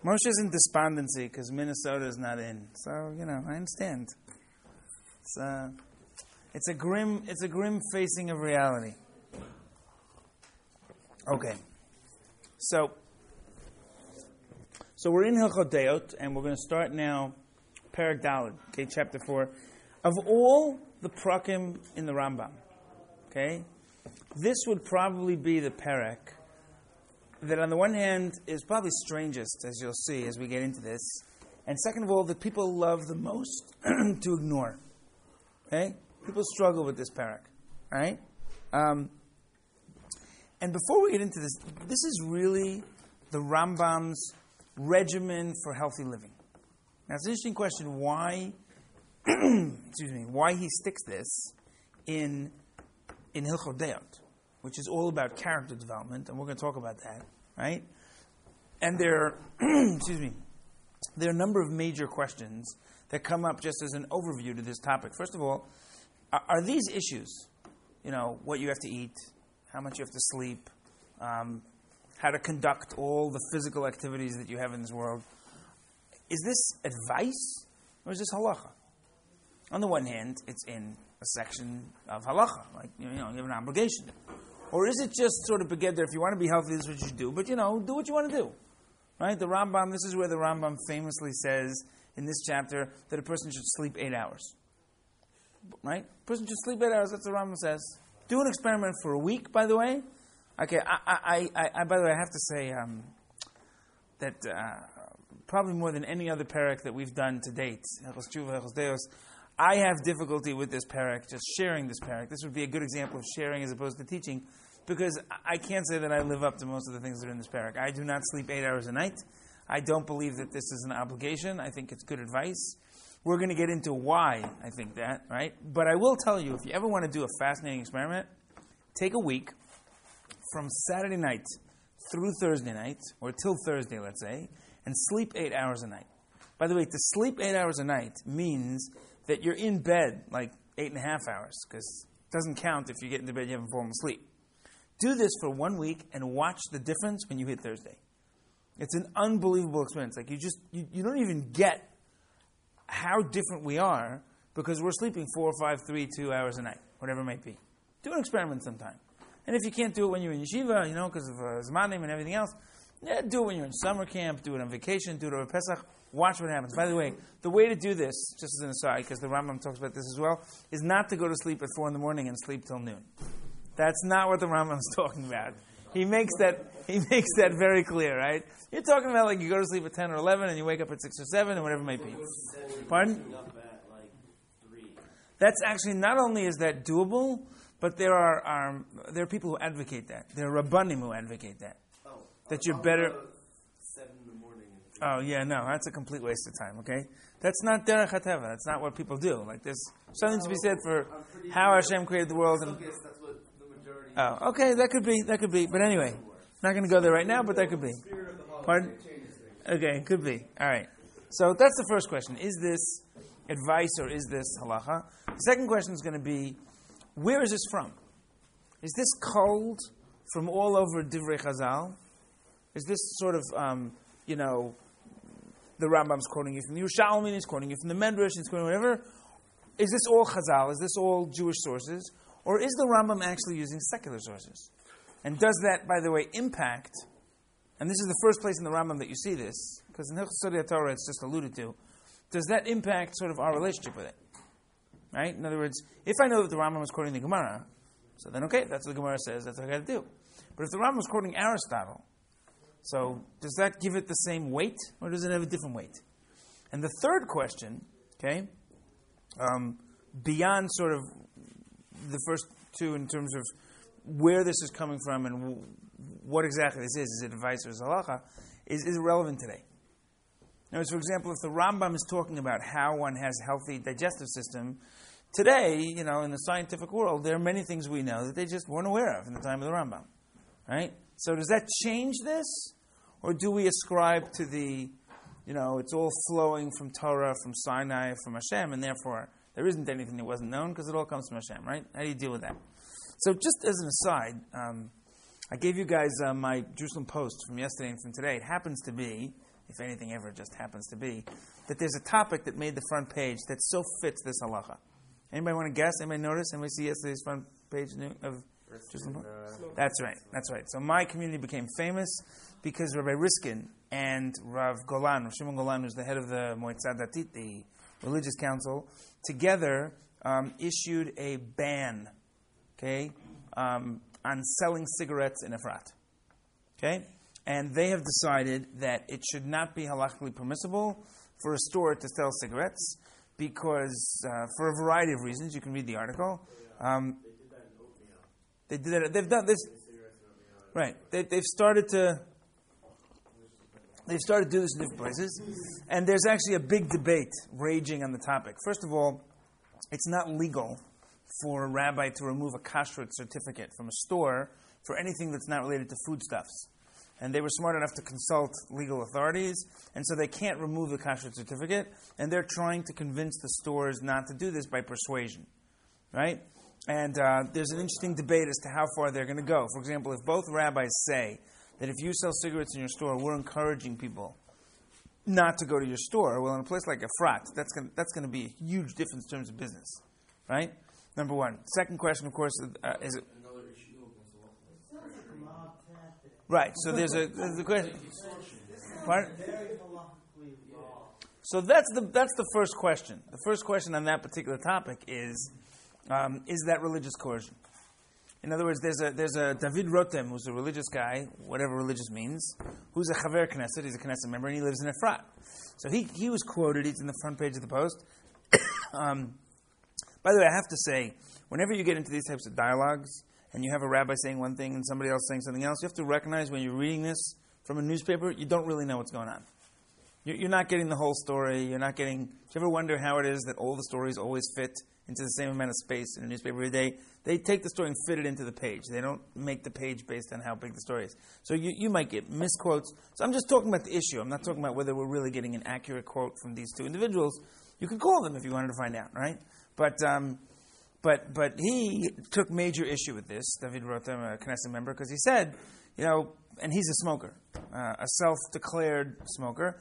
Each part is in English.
Moshe's in despondency because Minnesota is not in. So, I understand. It's a grim facing of reality. Okay. So we're in Hilchot Deot, and we're going to start now Perek Daled, okay, chapter 4. Of all the prakim in the Rambam, okay, this would probably be the Perek that on the one hand is probably strangest, as you'll see as we get into this, and second of all, that people love the most to ignore. Okay? People struggle with this Perek. Right? And before we get into this, this is really the Rambam's regimen for healthy living. Now it's an interesting question why why he sticks this in Hilchot Deot, which is all about character development, and we're going to talk about that, right? And there are a number of major questions that come up just as an overview to this topic. First of all, are these issues, what you have to eat, how much you have to sleep, how to conduct all the physical activities that you have in this world, is this advice or is this halacha? On the one hand, it's in a section of halacha, like you have an obligation. Or is it just sort of beged there, if you want to be healthy, this is what you should do, but do what you want to do. Right? The Rambam, this is where the Rambam famously says in this chapter that a person should sleep 8 hours. Right? A person should sleep 8 hours, that's what the Rambam says. Do an experiment for a week, by the way. Okay, I by the way, I have to say that probably more than any other perek that we've done to date, Hilchos Tshuva, Hilchos Deos, I have difficulty with this perek, just sharing this perek. This would be a good example of sharing as opposed to teaching, because I can't say that I live up to most of the things that are in this perek. I do not sleep 8 hours a night. I don't believe that this is an obligation. I think it's good advice. We're going to get into why I think that, right? But I will tell you, if you ever want to do a fascinating experiment, take a week from Saturday night through Thursday night, or till Thursday, let's say, and sleep 8 hours a night. By the way, to sleep 8 hours a night means that you're in bed like 8.5 hours, because it doesn't count if you get into bed and you haven't fallen asleep. Do this for 1 week and watch the difference when you hit Thursday. It's an unbelievable experience. Like you don't even get how different we are because we're sleeping 4, 5, 3, 2 hours a night, whatever it might be. Do an experiment sometime. And if you can't do it when you're in yeshiva, because of Zmanim and everything else, do it when you're in summer camp, do it on vacation, do it over Pesach, watch what happens. By the way, the way to do this, just as an aside, because the Rambam talks about this as well, is not to go to sleep at 4 in the morning and sleep till noon. That's not what the Rambam is talking about. He makes that very clear, right? You're talking about like you go to sleep at 10 or 11 and you wake up at 6 or 7 or whatever it might be. Pardon? That's actually, not only is that doable, but there are people who advocate that. There are Rabbanim who advocate that. That you're better. 7 in the morning. Oh yeah, no, that's a complete waste of time. Okay, that's not derech hateva. That's not what people do. Like there's something to be said for how Hashem created the world. And That's what the majority. oh, okay, that could be. But anyway, not going to go there right now. But that could be. Pardon? Okay, it could be. All right. So that's the first question: is this advice or is this halacha? The second question is going to be, where is this from? Is this culled from all over Divrei Chazal? Is this sort of, the Rambam's quoting you from the Yerushalmi, he's quoting you from the Medrash, he's quoting whatever. Is this all Chazal? Is this all Jewish sources? Or is the Rambam actually using secular sources? And does that, by the way, impact, and this is the first place in the Rambam that you see this, because in Hilchos Sodei HaTorah it's just alluded to, does that impact sort of our relationship with it? Right? In other words, if I know that the Rambam is quoting the Gemara, so then okay, that's what the Gemara says, that's what I got to do. But if the Rambam is quoting Aristotle, so does that give it the same weight, or does it have a different weight? And the third question, okay, beyond sort of the first two in terms of where this is coming from and what exactly this is it advice or is it halacha, is relevant today. Now, for example, if the Rambam is talking about how one has a healthy digestive system, today, in the scientific world, there are many things we know that they just weren't aware of in the time of the Rambam, right? So does that change this? Or do we ascribe to the, it's all flowing from Torah, from Sinai, from Hashem, and therefore there isn't anything that wasn't known because it all comes from Hashem, right? How do you deal with that? So just as an aside, I gave you guys my Jerusalem Post from yesterday and from today. It happens to be if anything ever just happens to be, that there's a topic that made the front page that so fits this halacha. Anybody want to guess? Anybody notice? Anybody see yesterday's front page of Jerusalem? That's right. That's right. So my community became famous because Rabbi Riskin and Rav Golan, Rav Shimon Golan, who's the head of the Moetzah Datit, the religious council, together issued a ban, on selling cigarettes in Efrat. Okay? And they have decided that it should not be halachically permissible for a store to sell cigarettes because, for a variety of reasons, you can read the article. They did that in Oatmeal. They've done this. Right. They've started to do this in different places. And there's actually a big debate raging on the topic. First of all, it's not legal for a rabbi to remove a kashrut certificate from a store for anything that's not related to foodstuffs. And they were smart enough to consult legal authorities, and so they can't remove the kashrut certificate, and they're trying to convince the stores not to do this by persuasion, right? And there's an interesting debate as to how far they're going to go. For example, if both rabbis say that if you sell cigarettes in your store, we're encouraging people not to go to your store, well, in a place like Efrat, that's going to be a huge difference in terms of business, right? Number one. Second question, of course, is it... Right, so there's a question. Pardon? So that's the first question. The first question on that particular topic is that religious coercion? In other words, there's a David Rotem, who's a religious guy, whatever religious means, who's a Chaver Knesset, he's a Knesset member, and he lives in Efrat. So he was quoted, he's in the front page of the Post. By the way, I have to say, whenever you get into these types of dialogues, and you have a rabbi saying one thing and somebody else saying something else, you have to recognize when you're reading this from a newspaper, you don't really know what's going on. You're not getting the whole story. You're not getting... Do you ever wonder how it is that all the stories always fit into the same amount of space in a newspaper? They take the story and fit it into the page. They don't make the page based on how big the story is. So you might get misquotes. So I'm just talking about the issue. I'm not talking about whether we're really getting an accurate quote from these two individuals. You could call them if you wanted to find out, right? But he took major issue with this, David Rotem, a Knesset member, because he said, and he's a smoker, a self-declared smoker.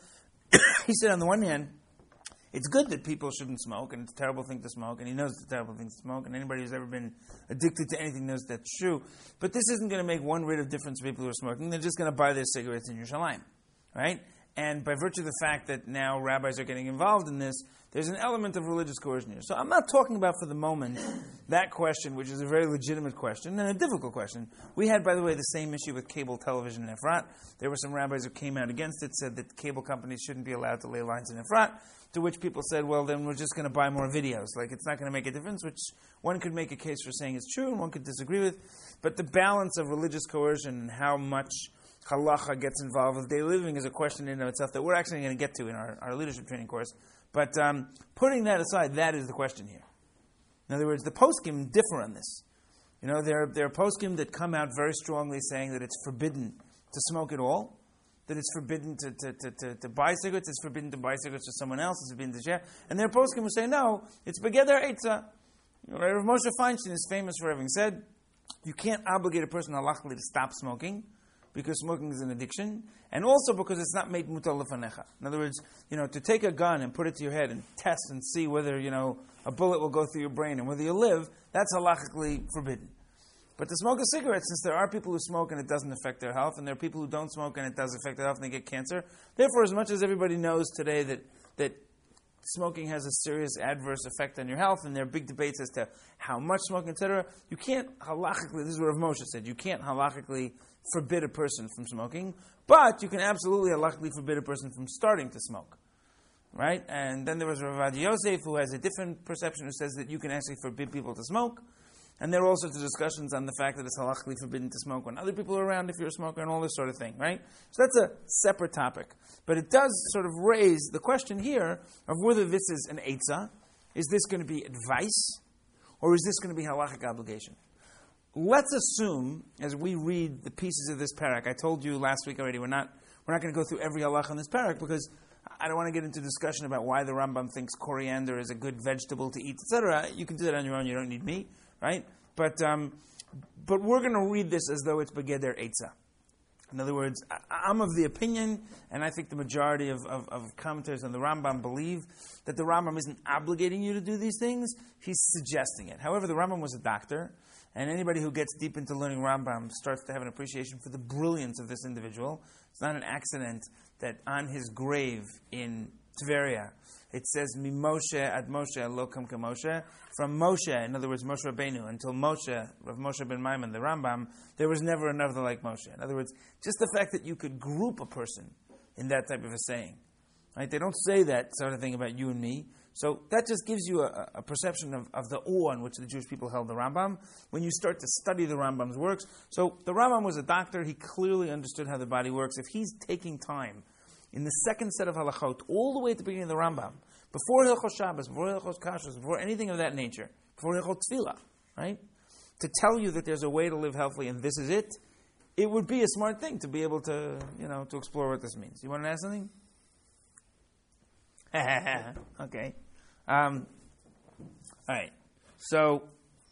He said, on the one hand, it's good that people shouldn't smoke, and it's a terrible thing to smoke, and he knows it's a terrible thing to smoke, and anybody who's ever been addicted to anything knows that's true. But this isn't going to make one rid of difference for people who are smoking. They're just going to buy their cigarettes in Yerushalayim, right? And by virtue of the fact that now rabbis are getting involved in this, there's an element of religious coercion here. So I'm not talking about, for the moment, that question, which is a very legitimate question and a difficult question. We had, by the way, the same issue with cable television in Efrat. There were some rabbis who came out against it, said that cable companies shouldn't be allowed to lay lines in Efrat, to which people said, well, then we're just going to buy more videos. Like, it's not going to make a difference, which one could make a case for saying is true and one could disagree with. But the balance of religious coercion and how much halacha gets involved with daily living is a question in and of itself that we're actually going to get to in our leadership training course. But putting that aside, that is the question here. In other words, the poskim differ on this. There are poskim that come out very strongly saying that it's forbidden to smoke at all, that it's forbidden to buy cigarettes, it's forbidden to buy cigarettes to someone else, it's forbidden to share. And there are poskim who say, no, it's begeder eitzah. Rav Moshe Feinstein is famous for having said, you can't obligate a person halachically to stop smoking, because smoking is an addiction, and also because it's not made mutar lefanecha. In other words, to take a gun and put it to your head and test and see whether, a bullet will go through your brain and whether you live, that's halachically forbidden. But to smoke a cigarette, since there are people who smoke and it doesn't affect their health, and there are people who don't smoke and it does affect their health and they get cancer, therefore, as much as everybody knows today that smoking has a serious adverse effect on your health, and there are big debates as to how much smoking, etc., you can't halachically, this is what Rav Moshe said, you can't halachically forbid a person from smoking, but you can absolutely halachically forbid a person from starting to smoke. Right? And then there was Rav Adi Yosef, who has a different perception, who says that you can actually forbid people to smoke. And there are all sorts of discussions on the fact that it's halachically forbidden to smoke when other people are around if you're a smoker and all this sort of thing, right? So that's a separate topic. But it does sort of raise the question here of whether this is an eitzah. Is this going to be advice? Or is this going to be halachic obligation? Let's assume, as we read the pieces of this parak, I told you last week already, we're not going to go through every halach in this parak because I don't want to get into discussion about why the Rambam thinks coriander is a good vegetable to eat, etc. You can do that on your own. You don't need me, right? But we're going to read this as though it's begeder eitzah. In other words, I'm of the opinion, and I think the majority of commentators on the Rambam believe that the Rambam isn't obligating you to do these things, he's suggesting it. However, the Rambam was a doctor, and anybody who gets deep into learning Rambam starts to have an appreciation for the brilliance of this individual. It's not an accident that on his grave in Tveria, it says, Mimoshe ad Moshe lo kam Moshe. From Moshe, in other words, Moshe Rabbeinu, until Moshe, Rav Moshe ben Maimon, the Rambam, there was never another like Moshe. In other words, just the fact that you could group a person in that type of a saying. Right? They don't say that sort of thing about you and me. So that just gives you a perception of the awe in which the Jewish people held the Rambam when you start to study the Rambam's works. So the Rambam was a doctor. He clearly understood how the body works. If he's taking time in the second set of halachot, all the way at the beginning of the Rambam, before Hilchos Shabbos, before Hilchos Kashrus, before anything of that nature, before Hilchos Tefillah, right? To tell you that there's a way to live healthily and this is it, it would be a smart thing to be able to, to explore what this means. You want to ask something? Okay. All right. So,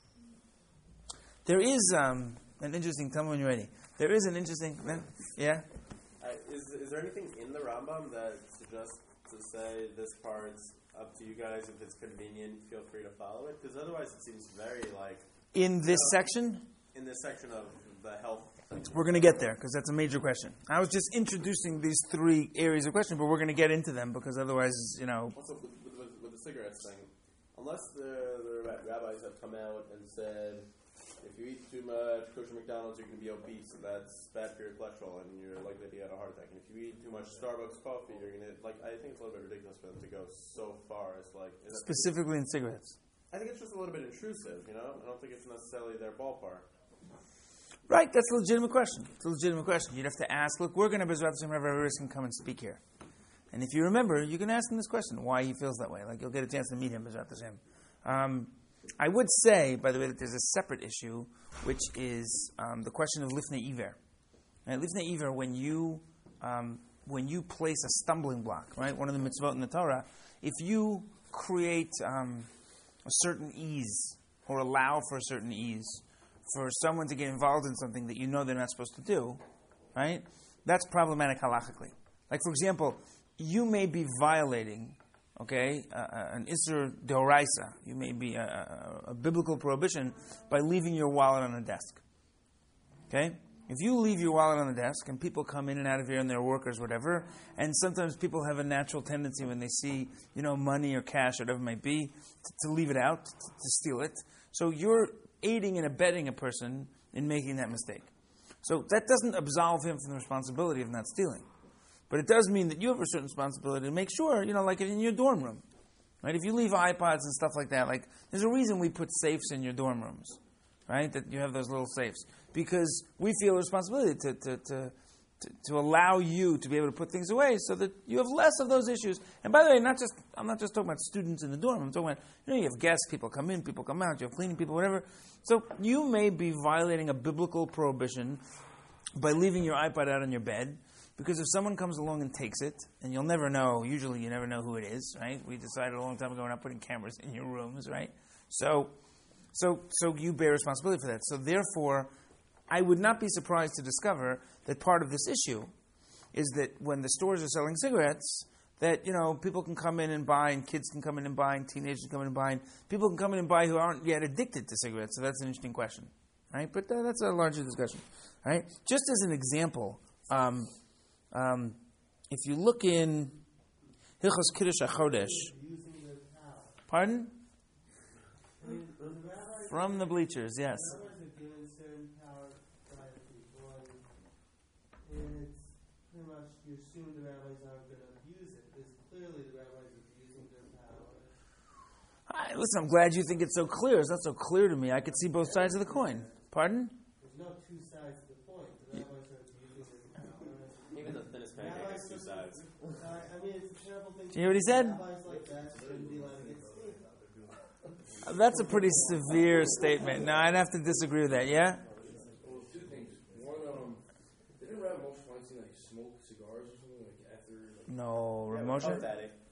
there is an interesting, tell me when you're ready. There is an interesting, yeah? Is there anything in the Rambam that suggests to say this part's up to you guys? If it's convenient, feel free to follow it. Because otherwise it seems very In this section? In this section of the health. We're going to get there, because that's a major question. I was just introducing these three areas of question, but we're going to get into them, because otherwise, Also, with the cigarettes thing, unless the rabbis have come out and said, if you eat too much kosher McDonald's, you're going to be obese, and that's bad for your cholesterol, and you're likely to get a heart attack. And if you eat too much Starbucks coffee, you're going to, I think it's a little bit ridiculous for them to go so far as, specifically in cigarettes. I think it's just a little bit intrusive, I don't think it's necessarily their ballpark. Right, that's a legitimate question. It's a legitimate question. You'd have to ask, look, we're going to Bezrat Hashem have everybody can come and speak here. And if you remember, you can ask him this question, why he feels that way. You'll get a chance to meet him, Bezrat Hashem. I would say, by the way, that there's a separate issue, which is the question of Lifnei Iver. Right? Lifnei Iver, when you place a stumbling block, right, one of the mitzvot in the Torah, if you create a certain ease, or allow for a certain ease, for someone to get involved in something that you know they're not supposed to do, right, that's problematic halachically. For example, you may be violating, an Isser Deoraisa. You may be a biblical prohibition by leaving your wallet on a desk. Okay? If you leave your wallet on the desk and people come in and out of here and they're workers, whatever, and sometimes people have a natural tendency when they see, money or cash or whatever it might be, to leave it out, to steal it. So you're aiding and abetting a person in making that mistake. So that doesn't absolve him from the responsibility of not stealing. But it does mean that you have a certain responsibility to make sure, like in your dorm room. Right? If you leave iPods and stuff like that, there's a reason we put safes in your dorm rooms. Right? That you have those little safes. Because we feel a responsibility to allow you to be able to put things away so that you have less of those issues. And by the way, I'm not just talking about students in the dorm. I'm talking about, you have guests, people come in, people come out, you have cleaning people, whatever. So you may be violating a biblical prohibition by leaving your iPod out on your bed, because if someone comes along and takes it, and you'll never know, usually you never know who it is, right? We decided a long time ago we're not putting cameras in your rooms, right? So you bear responsibility for that. So therefore, I would not be surprised to discover that part of this issue is that when the stores are selling cigarettes, that, people can come in and buy, and kids can come in and buy, and teenagers can come in and buy, and people can come in and buy who aren't yet addicted to cigarettes. So that's an interesting question, right? But that's a larger discussion, right? Just as an example, if you look in Hilchos Kiddush HaChodesh, pardon? From the bleachers, yes. You assume the rabbis aren't going to abuse it, because clearly the rabbis are abusing their power. Listen, I'm glad you think it's so clear. It's not so clear to me. I could see both sides of the coin. Pardon? There's no two sides to the point. The rabbis are abusing their power. Even the thinnest pancake has two sides. It's a terrible thing. Did you hear what he said? Rabbis like that shouldn't be allowed to get steamed. That's a pretty severe statement. No, I'd have to disagree with that, yeah? Two things. One, didn't Rabbi Moshe Feinstein smoke cigars or something after? No, Ramosha?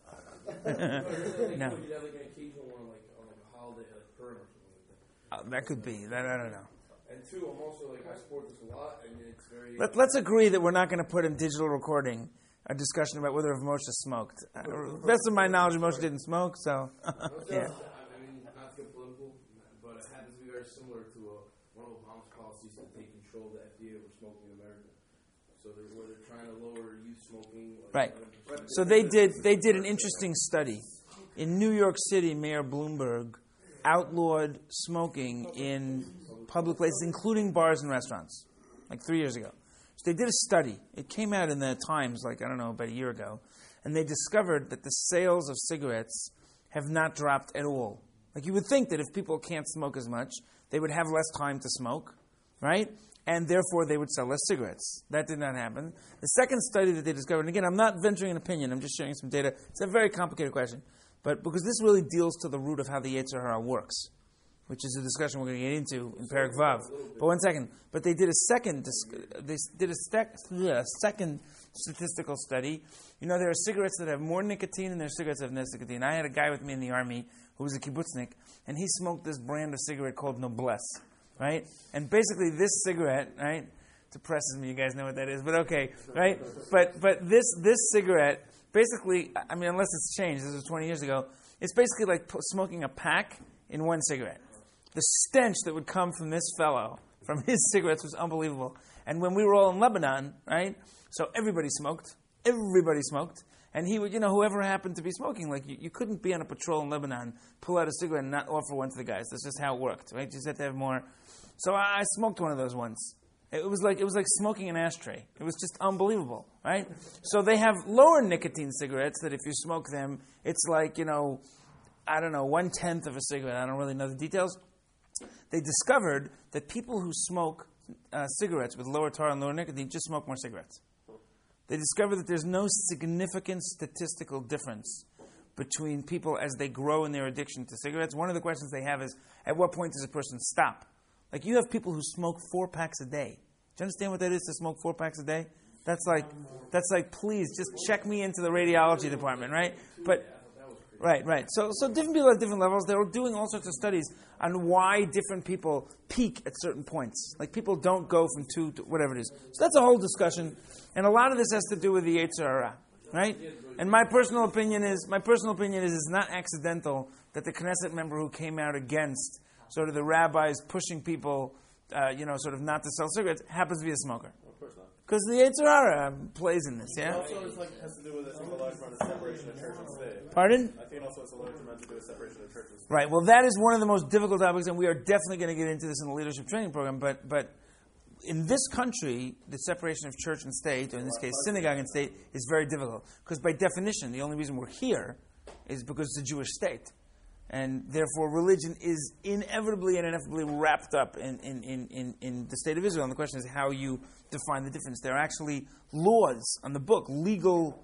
No. You'd have an occasional one on a holiday, Purim or something like that. That could be. That I don't know. And two, I'm also like, I support this a lot, and it's very... Let's agree that we're not going to put in digital recording a discussion about whether Moshe smoked. Best of my knowledge, Moshe didn't smoke, so yeah. I mean, not to get political, but it happens to be very similar to one of Obama's policies to take control of the FDA over smoking in America. So they're trying to lower youth smoking. Right. So they did an interesting study. In New York City, Mayor Bloomberg outlawed smoking in public places, including bars and restaurants, like 3 years ago. So they did a study. It came out in the Times, about a year ago, and they discovered that the sales of cigarettes have not dropped at all. Like you would think that if people can't smoke as much, they would have less time to smoke, right? And therefore they would sell less cigarettes. That did not happen. The second study that they discovered, and again, I'm not venturing an opinion, I'm just sharing some data. It's a very complicated question, but because this really deals to the root of how the Yetzer Hara works, which is a discussion we're going to get into in Perek Vav. But one second. But they did a second second statistical study. You know, there are cigarettes that have more nicotine and there are cigarettes that have less nicotine. I had a guy with me in the army who was a kibbutznik, and he smoked this brand of cigarette called Noblesse, right? And basically this cigarette, right, depresses me. You guys know what that is, but okay, right? But this cigarette, basically, I mean, unless it's changed, this was 20 years ago, it's basically like smoking a pack in one cigarette. The stench that would come from this fellow, from his cigarettes, was unbelievable. And when we were all in Lebanon, right, so everybody smoked, and he would, whoever happened to be smoking, like you couldn't be on a patrol in Lebanon, pull out a cigarette and not offer one to the guys. That's just how it worked, right? You just had to have more. So I smoked one of those once. It was like smoking an ashtray. It was just unbelievable, right? So they have lower nicotine cigarettes that if you smoke them, it's like, 1/10 of a cigarette. I don't really know the details. They discovered that people who smoke cigarettes with lower tar and lower nicotine just smoke more cigarettes. They discovered that there's no significant statistical difference between people as they grow in their addiction to cigarettes. One of the questions they have is, at what point does a person stop? Like you have people who smoke 4 packs a day. Do you understand what that is to smoke 4 packs a day? That's like, please, just check me into the radiology department, right? But Right. So different people at different levels. They were doing all sorts of studies on why different people peak at certain points. Like people don't go from 2 to whatever it is. So that's a whole discussion, and a lot of this has to do with the Yetzer Hara, right? And my personal opinion is it's not accidental that the Knesset member who came out against sort of the rabbis pushing people, sort of not to sell cigarettes, happens to be a smoker. Because the Yetzer Hara plays in this, yeah? It also has to do with this large amount of separation of church and state. Pardon? I think it also has a large amount to do with separation of church and state. Right. Well, that is one of the most difficult topics, and we are definitely going to get into this in the leadership training program. But in this country, the separation of church and state, or in this case, synagogue and state, is very difficult. Because by definition, the only reason we're here is because it's a Jewish state. And therefore, religion is inevitably and ineffably wrapped up in the state of Israel. And the question is how you define the difference. There are actually laws on the book, legal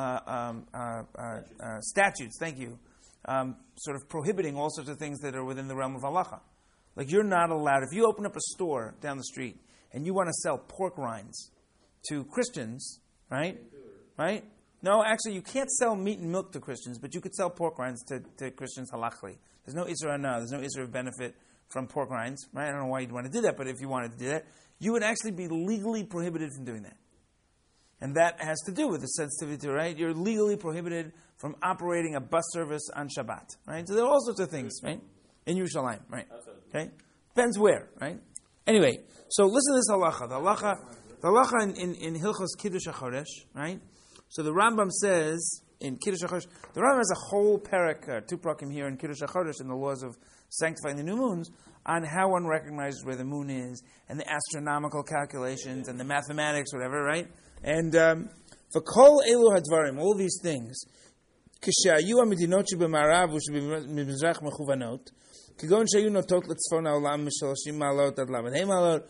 statutes, thank you, sort of prohibiting all sorts of things that are within the realm of halacha. Like you're not allowed, if you open up a store down the street and you want to sell pork rinds to Christians, right? No, actually, you can't sell meat and milk to Christians, but you could sell pork rinds to Christians halachically. There's no Isra Hana, there's no Isra of benefit from pork rinds, right? I don't know why you'd want to do that, but if you wanted to do that, you would actually be legally prohibited from doing that. And that has to do with the sensitivity, right? You're legally prohibited from operating a bus service on Shabbat, right? So there are all sorts of things, right? In Yerushalayim, right? Okay? Depends where, right? Anyway, so listen to this halacha. The halacha in Hilchos Kiddush HaChodesh, right? So the Rambam says in Kiddush HaChodesh, the Rambam has a whole parak, 2 prakim here in Kiddush HaChodesh, in the laws of sanctifying the new moons, on how one recognizes where the moon is, and the astronomical calculations, and the mathematics, whatever, right? And for kol elu hadvarim, all these things, כשהיו המדינות שבמערב ושבמזרח מכוונות, כגון שהיו נוטות לצפון העולם מ30 מעלות עד ל"ה מעלות,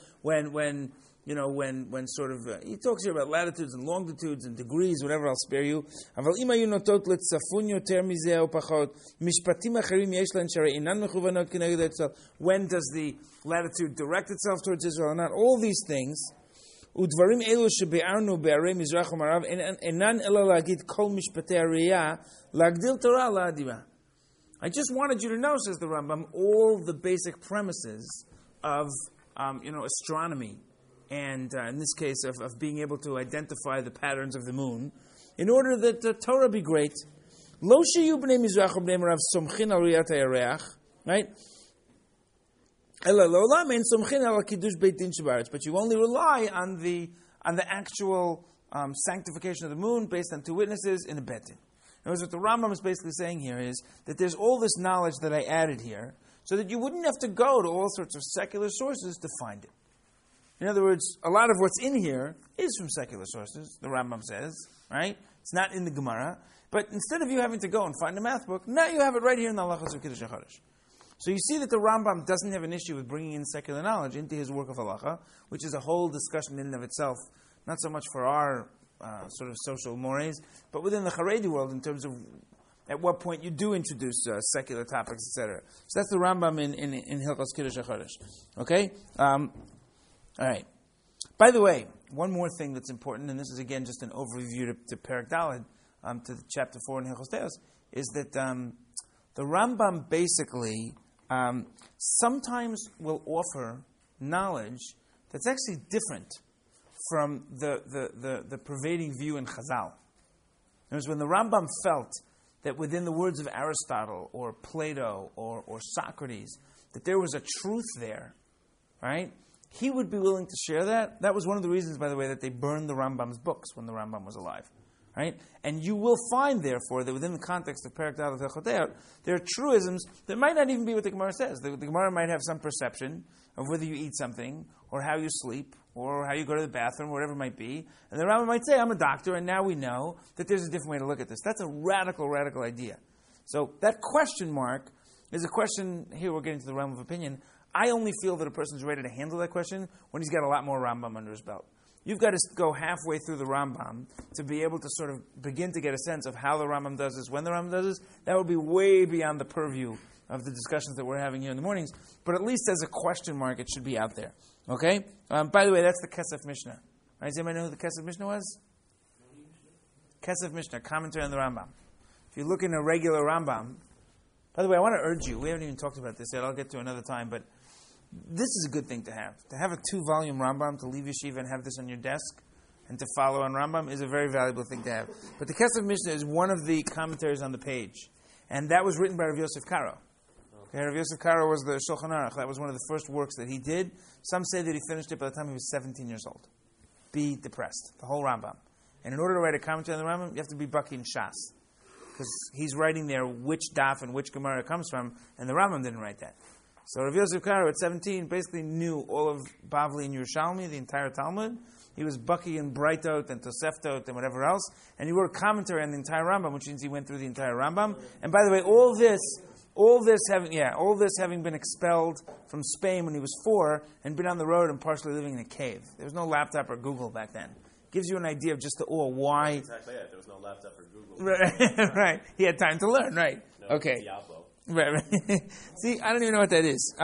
when sort of, he talks here about latitudes and longitudes and degrees, whatever, I'll spare you. אבל אם היו נוטות לצפון יותר מזה או פחות, משפטים אחרים יש להן שהרי אינן מכוונות כנגד ישראל. When does the latitude direct itself towards Israel or not? All these things, ודברים אלו שביארנו בערי מזרח ומערב, אינן אלא להגיד כל משפטי הראייה, להגדיל תורה לאדירה. I just wanted you to know, says the Rambam, all the basic premises of astronomy, and in this case of being able to identify the patterns of the moon, in order that the Torah be great. Lo sheyu bnei mizrach ubnei marav somchin al riyat hayareach, right? But you only rely on the actual sanctification of the moon based on 2 witnesses in a bet din. In other words, what the Rambam is basically saying here is that there's all this knowledge that I added here, so that you wouldn't have to go to all sorts of secular sources to find it. In other words, a lot of what's in here is from secular sources, the Rambam says, right? It's not in the Gemara. But instead of you having to go and find a math book, now you have it right here in the Halachas of Kiddush HaChodesh. So you see that the Rambam doesn't have an issue with bringing in secular knowledge into his work of halacha, which is a whole discussion in and of itself, not so much for our sort of social mores, but within the Haredi world in terms of at what point you do introduce secular topics, etc. So that's the Rambam in Hilchos Kiddush HaChodesh. Okay? All right. By the way, one more thing that's important, and this is again just an overview to Perek Daled, to chapter 4 in Hilchos Teos, is that the Rambam basically sometimes will offer knowledge that's actually different from the pervading view in Chazal. In other words, when the Rambam felt that within the words of Aristotle or Plato or Socrates, that there was a truth there, right? He would be willing to share that. That was one of the reasons, by the way, that they burned the Rambam's books when the Rambam was alive. Right? And you will find, therefore, that within the context of Perek Daled Hilchot, there are truisms that might not even be what the Gemara says. The Gemara might have some perception of whether you eat something, or how you sleep, or how you go to the bathroom, whatever it might be. And the Rambam might say, I'm a doctor, and now we know that there's a different way to look at this. That's a radical, radical idea. So that question mark is a question, here we're getting to the realm of opinion. I only feel that a person's ready to handle that question when he's got a lot more Rambam under his belt. You've got to go halfway through the Rambam to be able to sort of begin to get a sense of how the Rambam does this, when the Rambam does this. That would be way beyond the purview of the discussions that we're having here in the mornings. But at least as a question mark, it should be out there. Okay? By the way, that's the Kesef Mishnah. Right? Does anybody know who the Kesef Mishnah was? Kesef Mishnah, commentary on the Rambam. If you look in a regular Rambam, by the way, I want to urge you, we haven't even talked about this yet, I'll get to another time, but this is a good thing to have. To have a 2-volume Rambam, to leave yeshiva and have this on your desk, and to follow on Rambam is a very valuable thing to have. But the Kesef Mishnah is one of the commentaries on the page. And that was written by Rav Yosef Karo. Okay, Rav Yosef Karo was the Shulchan Aruch. That was one of the first works that he did. Some say that he finished it by the time he was 17 years old. Be depressed. The whole Rambam. And in order to write a commentary on the Rambam, you have to be Baki in Shas. Because he's writing there which daf and which Gemara it comes from, and the Rambam didn't write that. So Rav Yosef Karo at 17 basically knew all of Bavli and Yerushalmi, the entire Talmud. He was Baki and Brightot and Toseftot and whatever else. And he wrote a commentary on the entire Rambam, which means he went through the entire Rambam. And by the way, all this having been expelled from Spain when he was 4 and been on the road and partially living in a cave. There was no laptop or Google back then. Gives you an idea of just why. Exactly it. There was no laptop or Google. Right, right. He had time to learn, right? No, okay. Diablo. Right. See, I don't even know what that is.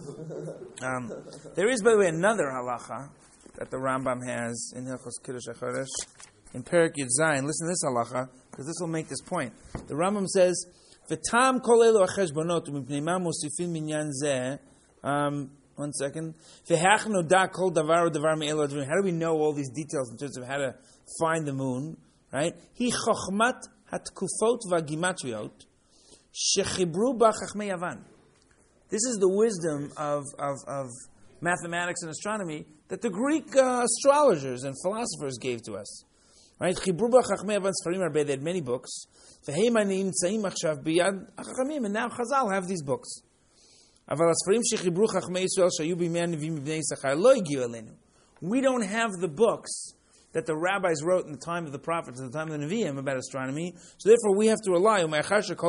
There is, by the way, another halacha that the Rambam has in Hilchos Kiddush HaChodesh in Perek Yud Zayin. Listen to this halacha, because this will make this point. The Rambam says, "V'tam kol elu hacheshbonot u'mipnei ma mosifin minyan zeh." One second. V'hach noda kol davar u'davar me'elu advarim. How do we know all these details in terms of how to find the moon? Right? Hi chochmat hatkufot v'gimatriot shechibru ba chachmei Yavan. This is the wisdom of mathematics and astronomy that the Greek astrologers and philosophers gave to us. Right? Chibru ba chachmei Yavan sfarim arbei. They had many books. V'heim nimtzaim achshav biyad hachachamim. And now Chazal have these books. Aval asfarim shechibru chachmei Yisrael shayu b'mei hanevim b'nei Yisachar lo higiu elenu. We don't have the books that the rabbis wrote in the time of the prophets, at the time of the Nevi'im, about astronomy. So therefore we have to rely on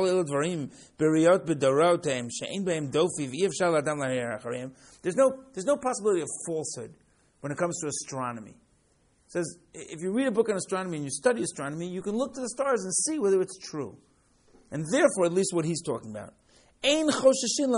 There's no possibility of falsehood when it comes to astronomy. It says, if you read a book on astronomy and you study astronomy, you can look to the stars and see whether it's true. And therefore, at least what he's talking about. And therefore,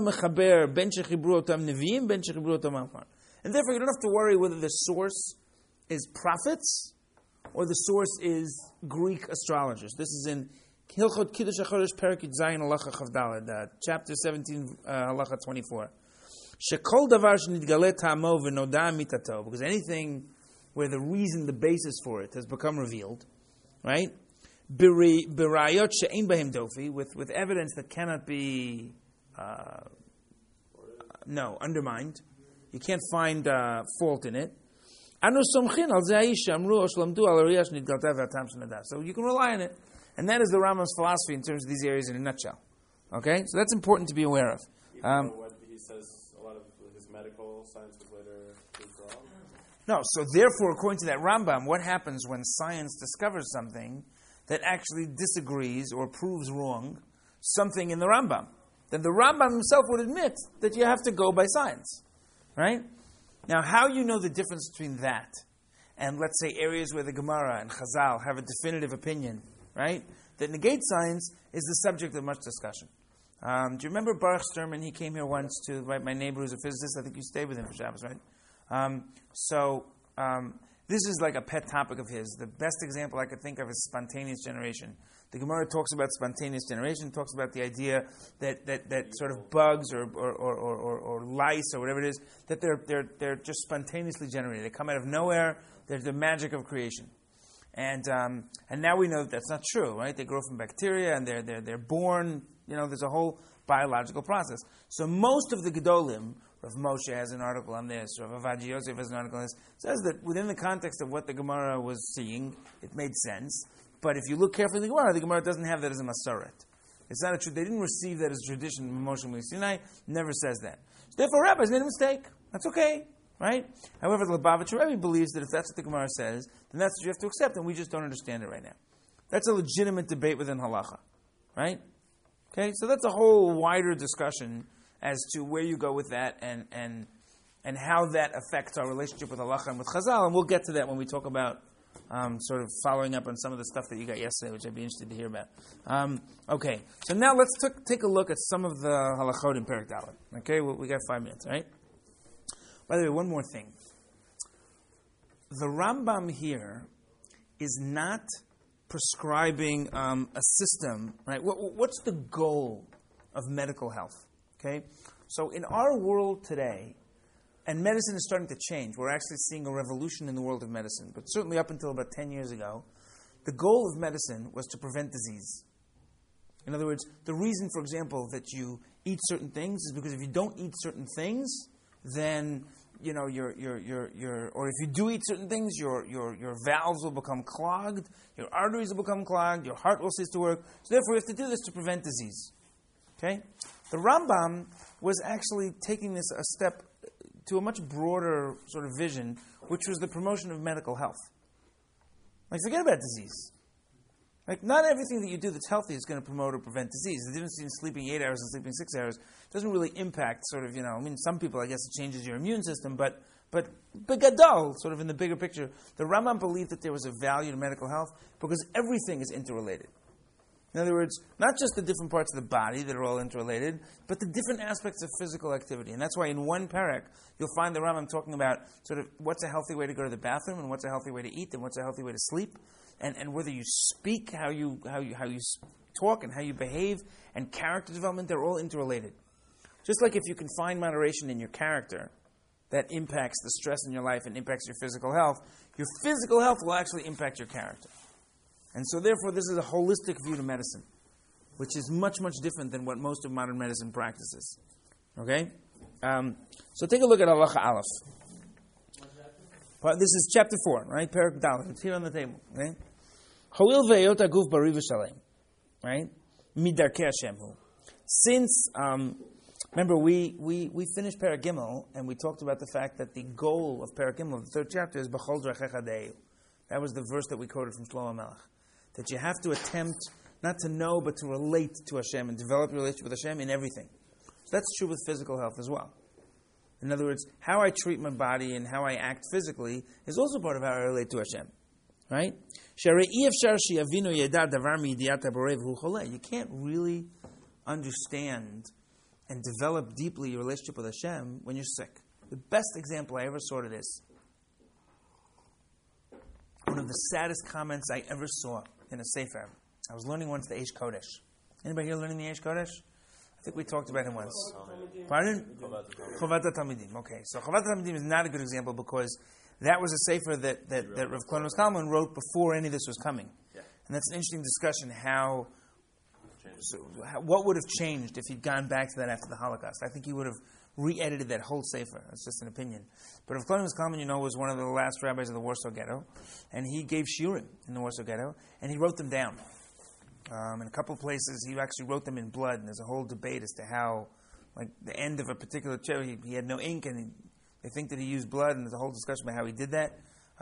you don't have to worry whether the source is prophets or the source is Greek astrologers. This is in Hilchot Kiddush HaChodesh Perek Yud Zayin Halacha Chav Daled, chapter 17, Halacha 24. Shekol davar shenidgale ta'amo v'noda mitato, because anything where the reason, the basis for it has become revealed, right? Birayot she'ein b'hem dofi, with evidence that cannot be undermined. You can't find fault in it. So you can rely on it. And that is the Rambam's philosophy in terms of these areas in a nutshell. Okay? So that's important to be aware of. Even though what he says, a lot of his medical science was later proved wrong? No, so therefore, according to that Rambam, what happens when science discovers something that actually disagrees or proves wrong something in the Rambam? Then the Rambam himself would admit that you have to go by science. Right? Now, how you know the difference between that and, let's say, areas where the Gemara and Chazal have a definitive opinion, right, that negates science is the subject of much discussion. Do you remember Baruch Sturman? He came here once to, right, my neighbor who's a physicist. I think you stayed with him for Shabbos, right? This is like a pet topic of his. The best example I could think of is spontaneous generation. The Gemara talks about spontaneous generation, talks about the idea that sort of bugs or lice or whatever it is, that they're just spontaneously generated. They come out of nowhere. They're the magic of creation. And now we know that that's not true, right? They grow from bacteria and they're born. You know, there's a whole biological process. So most of the Gedolim, Rav Moshe has an article on this, Rav Avadia Yosef has an article on this, says that within the context of what the Gemara was seeing, it made sense. But if you look carefully at the Gemara doesn't have that as a Masoret. It's not a truth. They didn't receive that as a tradition from Moshe Moshe Sinai. Never says that. So therefore, rabbis made a mistake. That's okay, right? However, the Lubavitcher Rebbe believes that if that's what the Gemara says, then that's what you have to accept, and we just don't understand it right now. That's a legitimate debate within halacha, right? Okay, so that's a whole wider discussion as to where you go with that and how that affects our relationship with halacha and with Chazal, and we'll get to that when we talk about sort of following up on some of the stuff that you got yesterday, which I'd be interested to hear about. Okay, so now let's take a look at some of the halachot in Perek Dalet. Okay, we got 5 minutes, right? By the way, one more thing. The Rambam here is not prescribing a system, right? What's the goal of medical health? Okay, so in our world today, and medicine is starting to change. We're actually seeing a revolution in the world of medicine. But certainly up until about 10 years ago, the goal of medicine was to prevent disease. In other words, the reason, for example, that you eat certain things is because if you don't eat certain things, then or if you do eat certain things, your valves will become clogged, your arteries will become clogged, your heart will cease to work. So therefore, you have to do this to prevent disease. Okay? The Rambam was actually taking this a step to a much broader sort of vision, which was the promotion of medical health. Like, forget about disease. Like, not everything that you do that's healthy is going to promote or prevent disease. The difference between sleeping 8 hours and sleeping 6 hours doesn't really impact sort of, some people, I guess, it changes your immune system, but gadol, sort of in the bigger picture, the Rambam believed that there was a value to medical health because everything is interrelated. In other words, not just the different parts of the body that are all interrelated, but the different aspects of physical activity. And that's why in one parak, you'll find the Rambam talking about sort of what's a healthy way to go to the bathroom, and what's a healthy way to eat, and what's a healthy way to sleep, and whether you speak, how you talk, and how you behave, and character development, they're all interrelated. Just like if you can find moderation in your character, that impacts the stress in your life and impacts your physical health will actually impact your character. And so therefore, this is a holistic view to medicine, which is much, much different than what most of modern medicine practices. Okay? So take a look at Halacha Aleph. This is chapter 4, right? Perek Dalet. It's here on the table. Okay? Hoil ve'yot haguf bari v'shalem. Right? Midarkei Hashem hu. Since, remember, we finished Perek Gimel, and we talked about the fact that the goal of Perek Gimel, the 3rd chapter, is B'chol drachecha de'eu. That was the verse that we quoted from Shlomo Melech. That you have to attempt not to know, but to relate to Hashem and develop your relationship with Hashem in everything. So that's true with physical health as well. In other words, how I treat my body and how I act physically is also part of how I relate to Hashem. Right? You can't really understand and develop deeply your relationship with Hashem when you're sick. The best example I ever saw to this, one of the saddest comments I ever saw in a Sefer. I was learning once the Eish Kodesh. Anybody here learning the Eish Kodesh? think we talked about him once. Pardon? Chovat HaTalmidim. Okay, so Chovat HaTalmidim is not a good example because that was a sefer that Rav Klonos Kalman wrote before any of this was coming. Yeah. And that's an interesting discussion what would have changed if he'd gone back to that after the Holocaust. I think he would have re-edited that whole sefer. That's just an opinion. But Rav Klonos Kalman, was one of the last rabbis of the Warsaw Ghetto, and he gave shiurim in the Warsaw Ghetto, and he wrote them down. In a couple of places, he actually wrote them in blood, and there's a whole debate as to how, like the end of a particular chapter, he had no ink, and they think that he used blood, and there's a whole discussion about how he did that.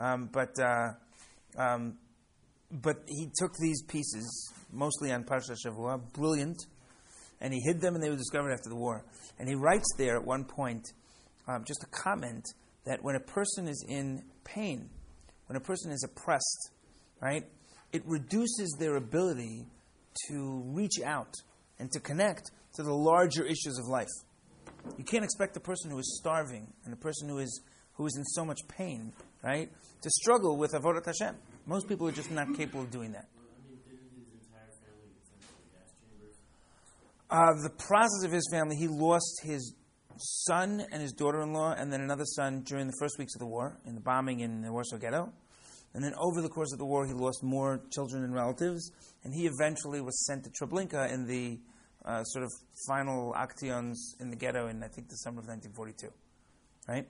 But he took these pieces, mostly on Parshat Shavua, brilliant, and he hid them, and they were discovered after the war. And he writes there at one point, just a comment, that when a person is in pain, when a person is oppressed, right, it reduces their ability to reach out and to connect to the larger issues of life. You can't expect a person who is starving and a person who is in so much pain, right, to struggle with Avodat Hashem. Most people are just not capable of doing that. Didn't his entire family get sent to the gas chambers? The process of his family, he lost his son and his daughter-in-law and then another son during the first weeks of the war, in the bombing in the Warsaw Ghetto. And then over the course of the war, he lost more children and relatives, and he eventually was sent to Treblinka in the sort of final actions in the ghetto in, I think, the summer of 1942. Right?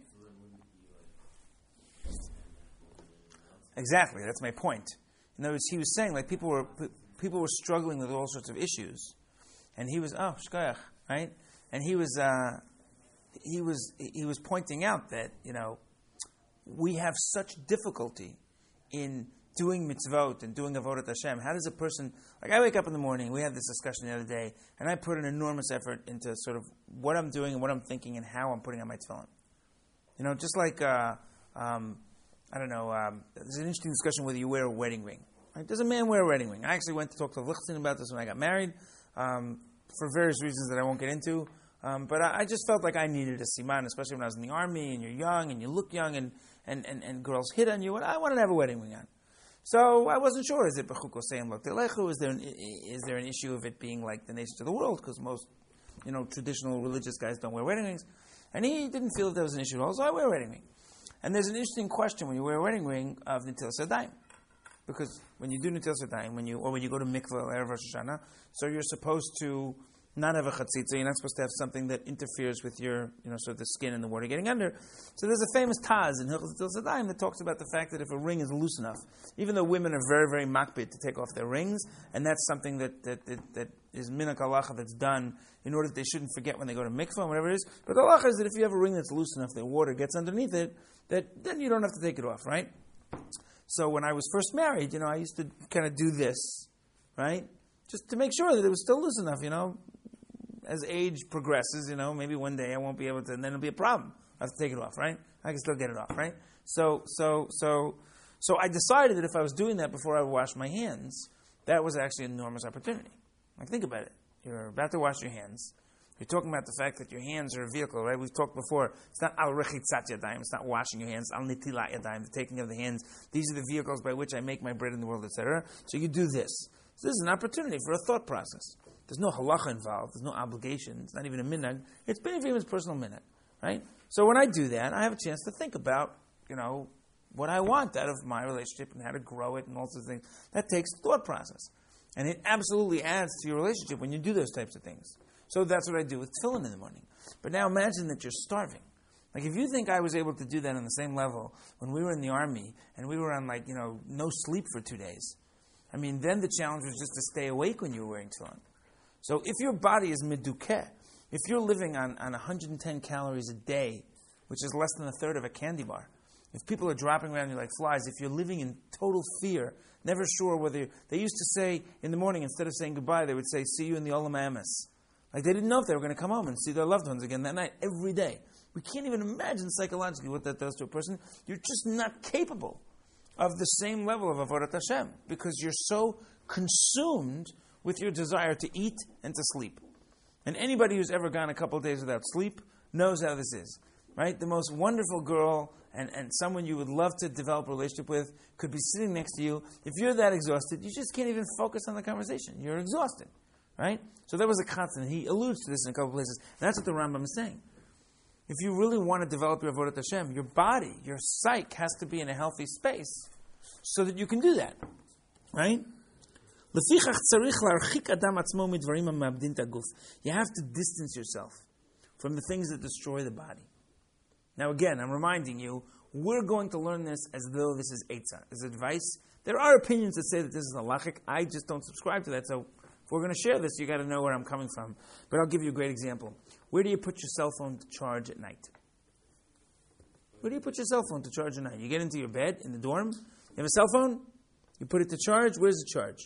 Exactly, that's my point. In other words, he was saying, like, people were struggling with all sorts of issues, and he was shkoyach, right? And he was pointing out that we have such difficulty in doing mitzvot and doing avodat Hashem. How does a person, like, I wake up in the morning, we had this discussion the other day, and I put an enormous effort into sort of what I'm doing and what I'm thinking and how I'm putting on my tefillin. Just like I don't know, there's an interesting discussion whether you wear a wedding ring. Right? Does a man wear a wedding ring? I actually went to talk to Lichtenstein about this when I got married, for various reasons that I won't get into. But I just felt like I needed a siman, especially when I was in the army and you're young and you look young and girls hit on you, and I wanted to have a wedding ring on. So I wasn't sure, is it B'chuk Osayim Lo Telechu? Is there an issue of it being like the nations of the world? Because most, traditional religious guys don't wear wedding rings. And he didn't feel that there was an issue at all, so I wear a wedding ring. And there's an interesting question when you wear a wedding ring of Netilas Yadayim. Because when you do Netilas Yadayim, when you go to mikveh Erev Rosh Hashanah, so you're supposed to not have a chatzitza, you're not supposed to have something that interferes with your, sort of the skin and the water getting under. So there's a famous Taz in Hilchos Netilas Yadayim that talks about the fact that if a ring is loose enough, even though women are very, very makpid to take off their rings, and that's something that is minak halacha that's done in order that they shouldn't forget when they go to mikveh and whatever it is. But the halacha is that if you have a ring that's loose enough that water gets underneath it, then you don't have to take it off, right? So when I was first married, I used to kind of do this, right? Just to make sure that it was still loose enough, As age progresses, maybe one day I won't be able to, and then it'll be a problem. I have to take it off, right? I can still get it off, right? So I decided that if I was doing that before I would wash my hands, that was actually an enormous opportunity. Like, think about it. You're about to wash your hands. You're talking about the fact that your hands are a vehicle, right? We've talked before. It's not al rechitzat yadayim. It's not washing your hands. Al netilat yadayim, the taking of the hands. These are the vehicles by which I make my bread in the world, etc. So you do this. So this is an opportunity for a thought process. There's no halacha involved. There's no obligation. It's not even a minhag. It's Benjamin's personal minhag, right? So when I do that, I have a chance to think about, what I want out of my relationship and how to grow it and all sorts of things. That takes thought process. And it absolutely adds to your relationship when you do those types of things. So that's what I do with tefillin in the morning. But now imagine that you're starving. Like, if you think I was able to do that on the same level when we were in the army and we were on, no sleep for 2 days, then the challenge was just to stay awake when you were wearing tefillin. So if your body is midukeh, if you're living on 110 calories a day, which is less than a third of a candy bar, if people are dropping around you like flies, if you're living in total fear, never sure whether... They used to say in the morning, instead of saying goodbye, they would say, see you in the Olam Amis. Like, they didn't know if they were going to come home and see their loved ones again that night, every day. We can't even imagine psychologically what that does to a person. You're just not capable of the same level of Avodat Hashem because you're so consumed with your desire to eat and to sleep. And anybody who's ever gone a couple of days without sleep knows how this is, right? The most wonderful girl and someone you would love to develop a relationship with could be sitting next to you. If you're that exhausted, you just can't even focus on the conversation. You're exhausted, right? So that was a constant. He alludes to this in a couple places. And that's what the Rambam is saying. If you really want to develop your Avodat Hashem, your body, your psyche has to be in a healthy space so that you can do that, right? You have to distance yourself from the things that destroy the body. Now again, I'm reminding you, we're going to learn this as though this is Eitzah, as advice. There are opinions that say that this is halachic. I just don't subscribe to that. So if we're going to share this, you got to know where I'm coming from. But I'll give you a great example. Where do you put your cell phone to charge at night? Where do you put your cell phone to charge at night? You get into your bed in the dorm. You have a cell phone. You put it to charge. Where's the charge?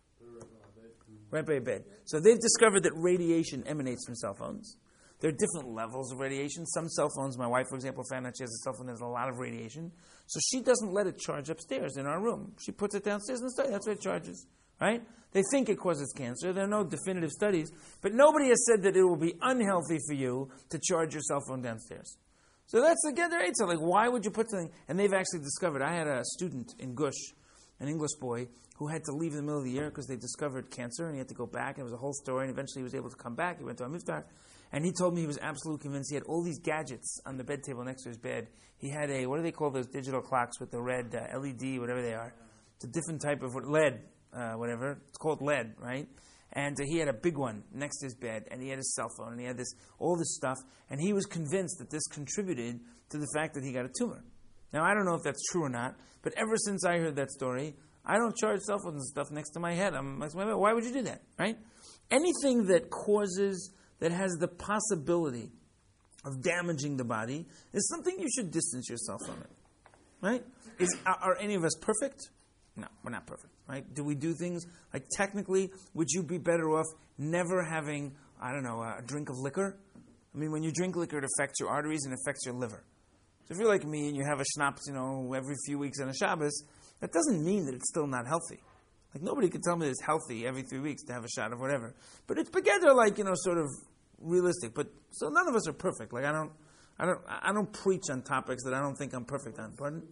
Right by your bed. So they've discovered that radiation emanates from cell phones. There are different levels of radiation. Some cell phones, my wife, for example, found out she has a cell phone that has a lot of radiation. So she doesn't let it charge upstairs in our room. She puts it downstairs in the study. That's where it charges. Right? They think it causes cancer. There are no definitive studies. But nobody has said that it will be unhealthy for you to charge your cell phone downstairs. So that's again their answer. Like, why would you put something? And they've actually discovered. I had a student in Gush, an English boy, who had to leave in the middle of the year because they discovered cancer, and he had to go back. And it was a whole story. And eventually he was able to come back. He went to a miftar. And he told me he was absolutely convinced. He had all these gadgets on the bed table next to his bed. He had a, what do they call those digital clocks with the red LED, whatever they are. It's a different type of LED, whatever. It's called LED, right? And he had a big one next to his bed, and he had his cell phone, and he had all this stuff. And he was convinced that this contributed to the fact that he got a tumor. Now, I don't know if that's true or not, but ever since I heard that story, I don't charge cell phones and stuff next to my head. I'm like, why would you do that, right? Anything that that has the possibility of damaging the body is something you should distance yourself from it, right? Are any of us perfect? No, we're not perfect, right? Do we do things, like technically, would you be better off never having, a drink of liquor? I mean, when you drink liquor, it affects your arteries and affects your liver. So if you're like me and you have a schnapps, every few weeks on a Shabbos, that doesn't mean that it's still not healthy. Like, nobody can tell me that it's healthy every 3 weeks to have a shot of whatever. But it's together, sort of realistic. But so none of us are perfect. Like, I don't preach on topics that I don't think I'm perfect on. Pardon?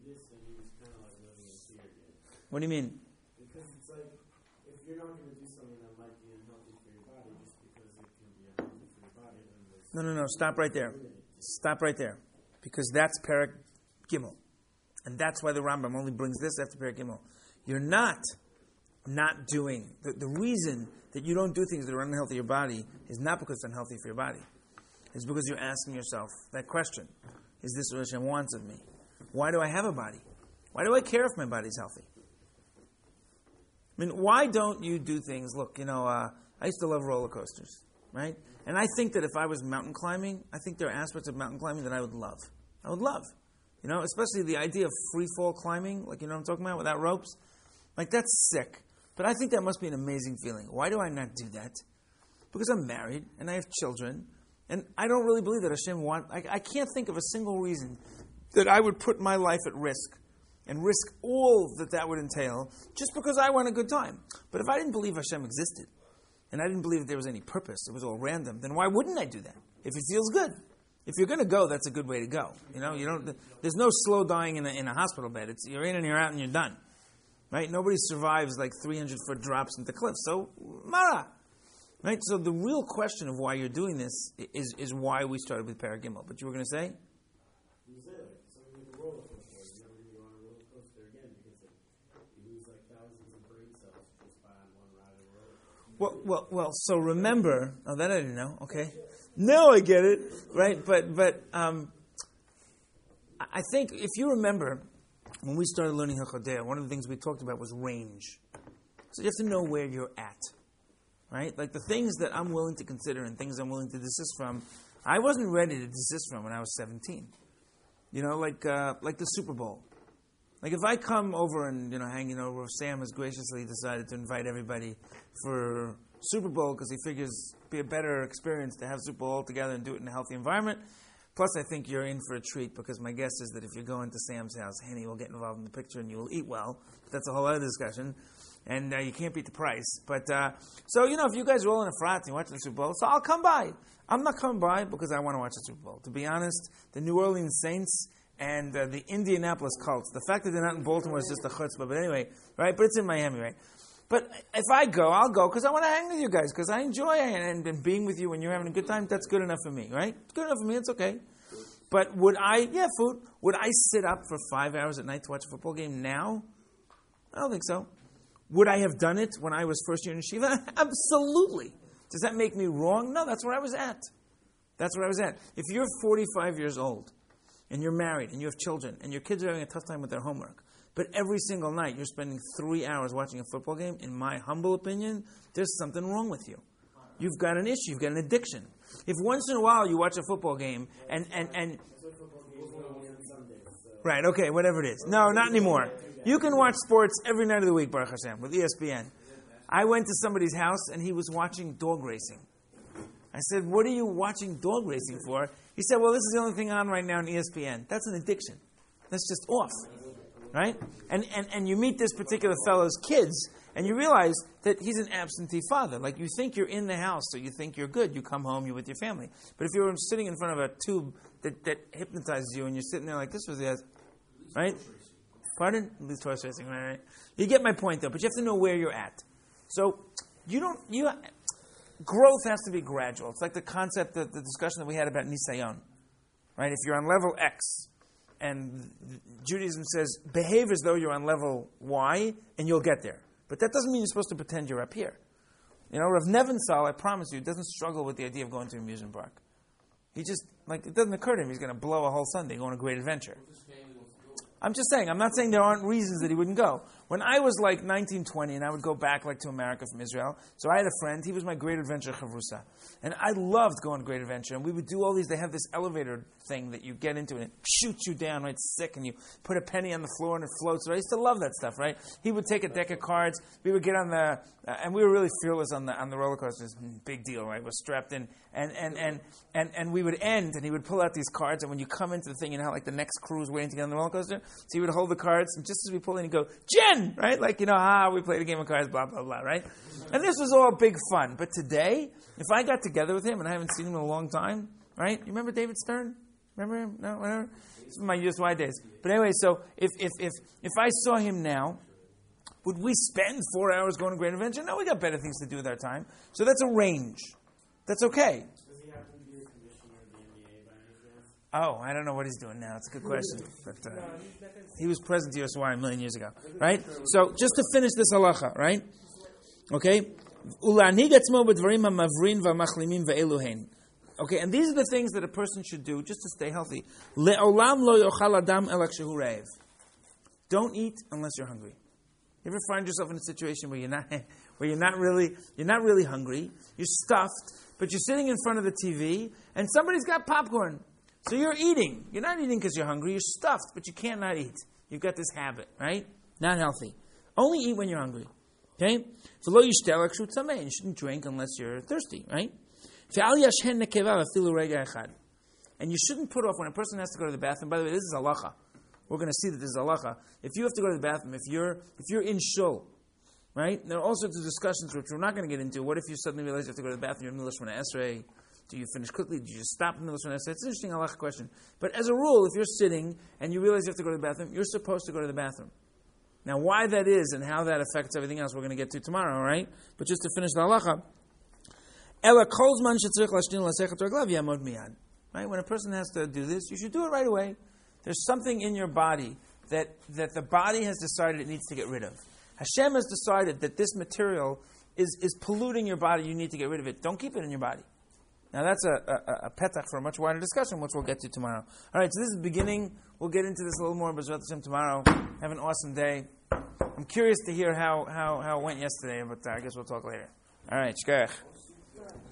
What do you mean? Because it's like, if you're not going to do something that might be unhealthy for your body, just because it can be unhealthy for your body, then No. Stop right there. Stop right there. Because that's Perek Gimel. And that's why the Rambam only brings this after Perek Gimel. You're not doing, the reason that you don't do things that are unhealthy for your body is not because it's unhealthy for your body. It's because you're asking yourself that question. Is this what Hashem wants of me? Why do I have a body? Why do I care if my body's healthy? I mean, why don't you do things? Look, I used to love roller coasters, right? And I think that if I was mountain climbing, I think there are aspects of mountain climbing that I would love. I would love. Especially the idea of free fall climbing, like, what I'm talking about, without ropes. Like, that's sick. But I think that must be an amazing feeling. Why do I not do that? Because I'm married, and I have children, and I don't really believe that Hashem I can't think of a single reason that I would put my life at risk and risk all that would entail just because I want a good time. But if I didn't believe Hashem existed, and I didn't believe that there was any purpose, it was all random, then why wouldn't I do that? If it feels good. If you're going to go, that's a good way to go. There's no slow dying in a hospital bed. You're in and you're out and you're done. Right? Nobody survives like 300-foot drops into cliffs. So, Mara. Right? So the real question of why you're doing this is why we started with Perek Gimel. But you were going to say? You say, something with the roller coaster. You're never going to go on a roller coaster again because you lose thousands of brain cells just by on one ride of the roller coaster. Well. So remember. Oh, that I didn't know. Okay. Now I get it. Right? But I think if you remember, when we started learning Hachodea, one of the things we talked about was range. So you have to know where you're at. Right? Like the things that I'm willing to consider and things I'm willing to desist from, I wasn't ready to desist from when I was 17. Like the Super Bowl. Like if I come over and, hanging over, Sam has graciously decided to invite everybody for Super Bowl because he figures it'd be a better experience to have Super Bowl all together and do it in a healthy environment. Plus, I think you're in for a treat because my guess is that if you're going to Sam's house, Henny will get involved in the picture and you will eat well. But that's a whole other discussion. And you can't beat the price. But, if you guys are all in a frat and watching the Super Bowl, so I'll come by. I'm not coming by because I want to watch the Super Bowl. To be honest, the New Orleans Saints and the Indianapolis Colts, the fact that they're not in Baltimore is just a chutzpah. But anyway, right? But it's in Miami, right? But if I go, I'll go because I want to hang with you guys, because I enjoy it, and being with you when you're having a good time, that's good enough for me, right? It's good enough for me, it's okay. But would I sit up for 5 hours at night to watch a football game now? I don't think so. Would I have done it when I was first year in yeshiva? Absolutely. Does that make me wrong? No, that's where I was at. That's where I was at. If you're 45 years old, and you're married, and you have children, and your kids are having a tough time with their homework, but every single night you're spending 3 hours watching a football game, in my humble opinion, there's something wrong with you. You've got an issue. You've got an addiction. If once in a while you watch a football game and right, okay, whatever it is. No, not anymore. You can watch sports every night of the week, Baruch Hashem, with ESPN. I went to somebody's house and he was watching dog racing. I said, "What are you watching dog racing for?" He said, "Well, this is the only thing on right now on ESPN." That's an addiction. That's just off. Right? And you meet this particular fellow's kids, and you realize that he's an absentee father. Like, you think you're in the house, so you think you're good. You come home, you're with your family. But if you're sitting in front of a tube that hypnotizes you, and you're sitting there like this with the right? Pardon? At least horse racing, right? You get my point, though. But you have to know where you're at. So growth has to be gradual. It's like the concept, the discussion that we had about Nisayon. Right? If you're on level X, and Judaism says, behave as though you're on level Y, and you'll get there. But that doesn't mean you're supposed to pretend you're up here. You know, Rav Nevinsal, I promise you, doesn't struggle with the idea of going to an amusement park. He just, it doesn't occur to him he's going to blow a whole Sunday going on a great adventure. I'm just saying, I'm not saying there aren't reasons that he wouldn't go. When I was 19, 20, and I would go back to America from Israel, so I had a friend, he was my Great Adventure Chavrusa. And I loved going to Great Adventure, and we would do all these, they have this elevator thing that you get into and it shoots you down, right? It's sick, and you put a penny on the floor and it floats. Right? I used to love that stuff, right? He would take a deck of cards, we would get on the, and we were really fearless on the roller coasters, big deal, right? We're strapped in, and we would end, and he would pull out these cards, and when you come into the thing, you know how the next crew is waiting to get on the roller coaster? So he would hold the cards, and just as we pull in, he'd go, Jen! Right? We played a game of cards, blah, blah, blah, right? And this was all big fun. But today, if I got together with him, and I haven't seen him in a long time, right? You remember David Stern? Remember him? No? Whatever? This is my USY days. But anyway, so if I saw him now, would we spend 4 hours going to Great Adventure? No, we got better things to do with our time. So that's a range. That's okay. Does he happen to be a commissioner of the NBA by any chance? Oh, I don't know what he's doing now. It's a good question. But he was president to USY a million years ago. Right? So just to finish this halacha, right? Okay? Okay, and these are the things that a person should do just to stay healthy. Don't eat unless you're hungry. You ever find yourself in a situation where you're not really hungry, you're stuffed, but you're sitting in front of the TV and somebody's got popcorn. So you're eating. You're not eating because you're hungry, you're stuffed, but you can't not eat. You've got this habit, right? Not healthy. Only eat when you're hungry. Okay? You shouldn't drink unless you're thirsty, right? And you shouldn't put off when a person has to go to the bathroom. By the way, this is halacha. We're going to see that this is halacha. If you have to go to the bathroom, if you're in shul, right? There are all sorts of discussions which we're not going to get into. What if you suddenly realize you have to go to the bathroom? You're in the middle of Shemona Esrei. Do you finish quickly? Do you just stop in the middle of Shemona Esrei? It's an interesting halacha question. But as a rule, if you're sitting and you realize you have to go to the bathroom, you're supposed to go to the bathroom. Now, why that is and how that affects everything else, we're going to get to tomorrow, right? But just to finish the halacha, right? When a person has to do this, you should do it right away. There's something in your body that the body has decided it needs to get rid of. Hashem has decided that this material is polluting your body. You need to get rid of it. Don't keep it in your body. Now that's a petach for a much wider discussion, which we'll get to tomorrow. All right, so this is the beginning. We'll get into this a little more, but tomorrow. Have an awesome day. I'm curious to hear how it went yesterday, but I guess we'll talk later. All right, shkach.